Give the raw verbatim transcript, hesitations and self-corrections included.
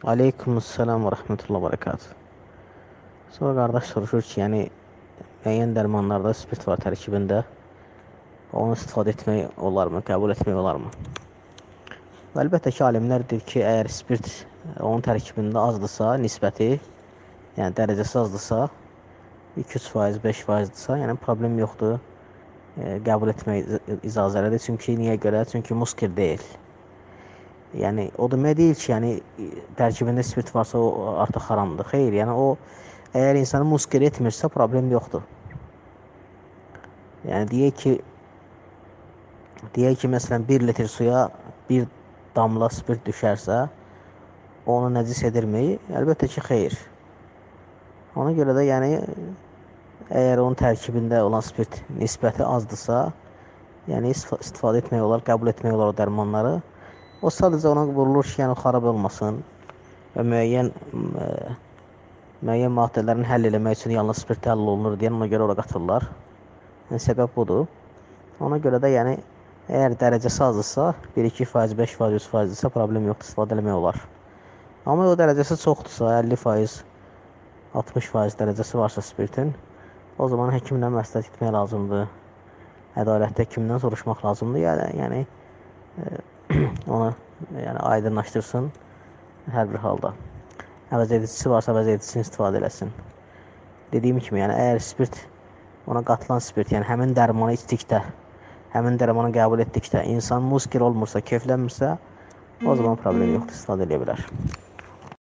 Aleykümselam və rəhmətullah və bərəkatuh. Sonra qardaş soruşur ki, yəni müəyyən dərmanlarda spirt var tərkibində. Onu istifadə etmək olarmı, qəbul etmək olarmı? Və əlbəttə ki, alimlər deyir ki, əgər spirt onun tərkibində azdırsa, nisbəti, yəni dərəcəsi azdırsa, iki üç faiz, beş faizdırsa, yəni problem yoxdur, e, qəbul etmək icazəlidir. Çünki niyə görə? Çünki muskir deyil. Yəni o demək deyil ki, yəni tərkibində spirt varsa o artıq haramdır. Xeyr, yəni o əgər insanı muskir etmirsə problem yoxdur. Yəni deyək ki, deyək ki, məsələn bir litr suya bir damla spirt düşərsə, onu nəcis edirmi? Əlbəttə ki, xeyr. Ona görə də yəni əgər onun tərkibində olan spirt nisbəti azdırsa, yəni istifadə etmək olar, qəbul etmək olar o dərmanları. O sadəcə ona vurulur ki, yəni xarab olmasın və müəyyən ə, müəyyən maddələrini həll eləmək üçün yalnız spirt həll olunur deyən ona görə ora qatırlar. Yəni səbəb budur. Ona görə də yəni əgər dərəcəsi azdırsa, bir iki faiz, beş faiz, üç faizdirsə problem yoxdur, istifadə eləmək olar. Amma o dərəcəsi çoxdursa, əlli faiz, altmış faiz dərəcəsi varsa spirtin, o zaman həkimlə məsləhət etmək lazımdır. Ədalətli həkimdən soruşmaq lazımdır. Yəni, yəni onu yəni aydınlaşdırsın hər bir halda. Əvəz edicisi varsa əvəz edicisini istifadə eləsin. Dediyim kimi, yəni əgər spirt, ona qatılan spirt, yəni həmin dərmanı içdikdə, həmin dərmanı qəbul etdikdə insan muskir olmursa, keyflənmirsə, o zaman problem yoxdur, istifadə edə bilər.